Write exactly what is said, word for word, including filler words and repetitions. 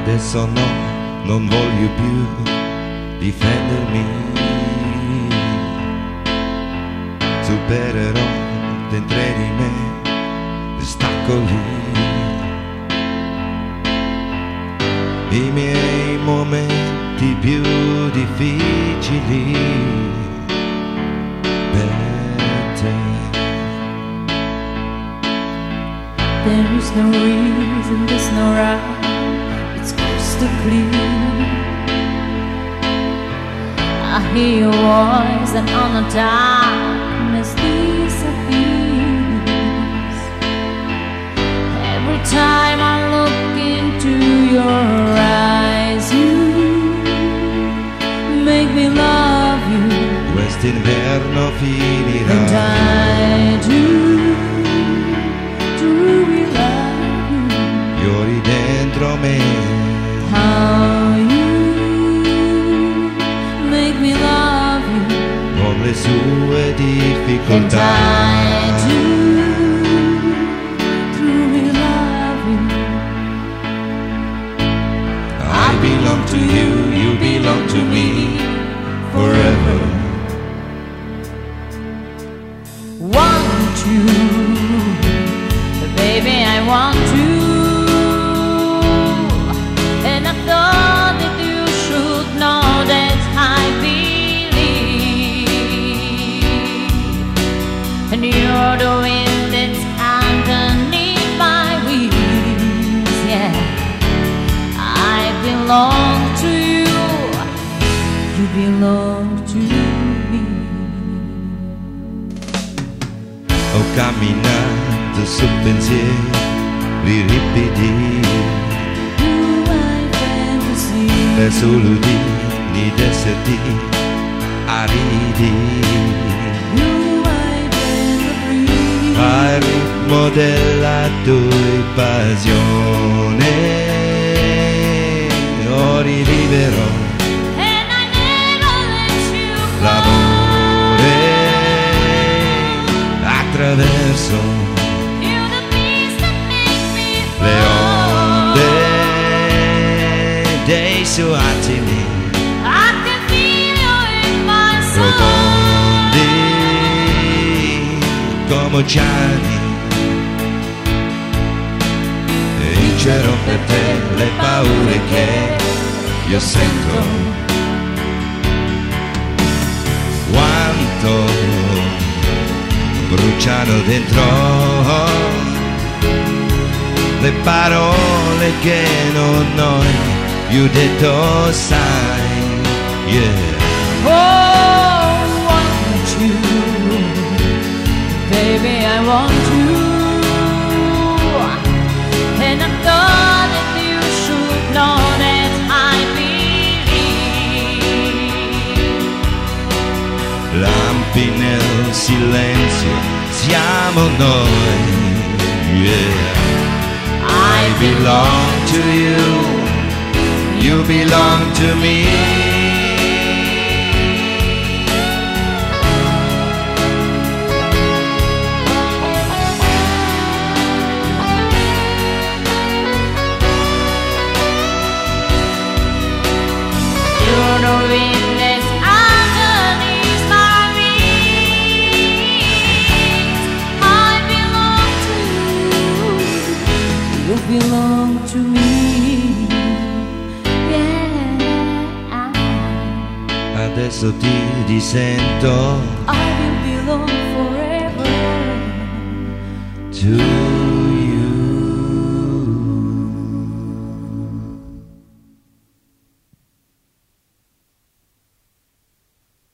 Adesso no, non voglio più difendermi. Supererò dentro di me, stacco lì i miei momenti più difficili per te. There is no reason, there's no right, it's crystal clear. I hear your voice and all the darkness disappears. Every time I look into your eyes, you make me love you. Quest'inverno finirà. And I do, truly love you. Fiori dentro me. How you make me love you. Con le sue difficoltà. And I do, truly love you. I belong to you, you belong to me forever. Want you, baby, I want you. And I thought that you should know that I believe. And you're the wind that's underneath my wings, yeah. I belong to you, you belong to me. Ho camminato su pensieri ripeti per solo di esserti aridi. Al ritmo della tua passione io riviverò l'amore attraverso le onde dei suoi attimi profondi come oceani. Vincerò per te le paure che io sento. Quanto bruciano dentro le parole che non ho più detto, sai, yeah. Oh, want you, baby, I want you. And I thought that you should know that I believe. Lampi nel silenzio siamo noi, yeah. I belong to you, you belong to me. You're the wind that's underneath my wings. I belong to you, you belong to me. Yeah. Adesso ti risento I will belong forever to